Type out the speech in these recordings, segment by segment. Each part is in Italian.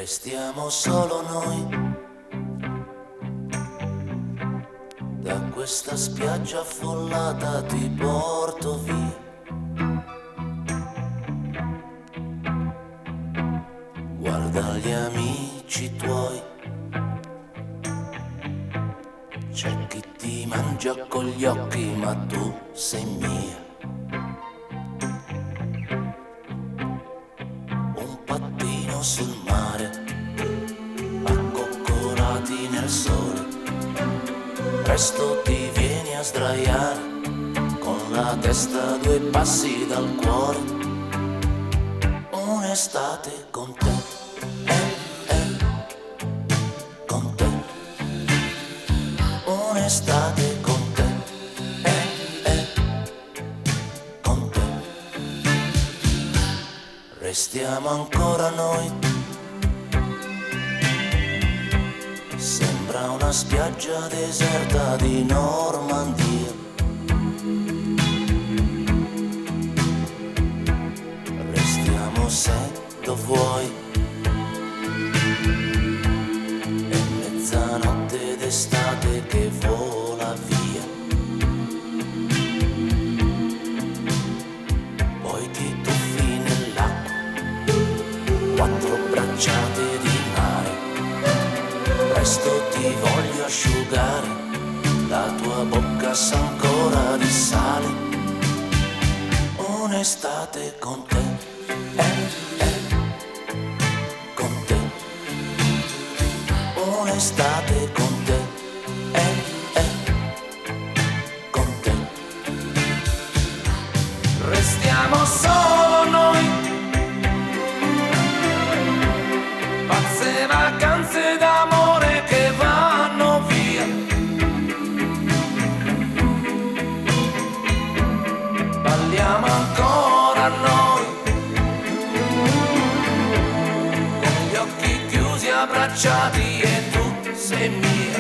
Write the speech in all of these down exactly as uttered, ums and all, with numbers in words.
Restiamo solo noi, da questa spiaggia affollata ti porto via. Guarda gli amici tuoi, c'è chi ti mangia con gli occhi ma tu sei mia. Un pattino sul mare, accoccolati nel sole, presto ti vieni a sdraiare con la testa a due passi dal cuore. Un'estate con te, eh, eh, con te. Un'estate con te, eh, eh, con te. Restiamo ancora noi, sembra una spiaggia deserta di Normandia. Restiamo se lo vuoi, è mezzanotte d'estate che vola via. Poi ti tuffi nell'acqua, quattro bracciate di mare, presto ti voglio asciugare, la tua bocca sa ancora di sale. Un'estate con te, eh, eh, con te. Un'estate con te, eh, eh, con te. Restiamo solo noi, pazze vacanze d'amore che vanno via. Balliamo ancora noi, con gli occhi chiusi abbracciati e tu sei mia.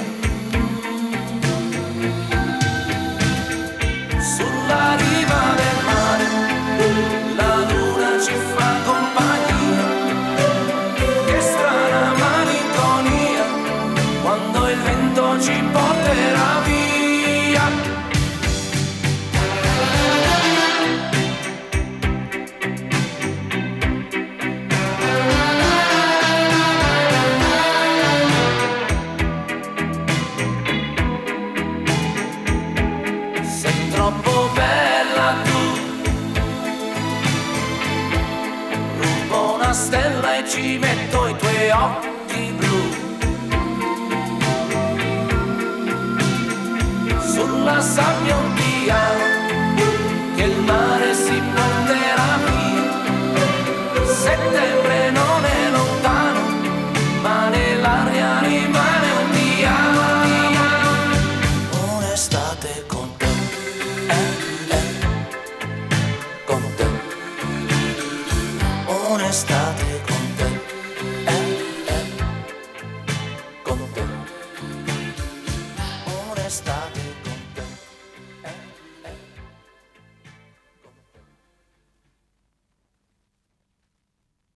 Sulla riva del mare la luna ci fa compagnia. Che strana malinconia quando il vento ci porterà via. Sei troppo bella tu, rubo una stella e ci metto i tuoi occhi blu. Sulla sabbia un dia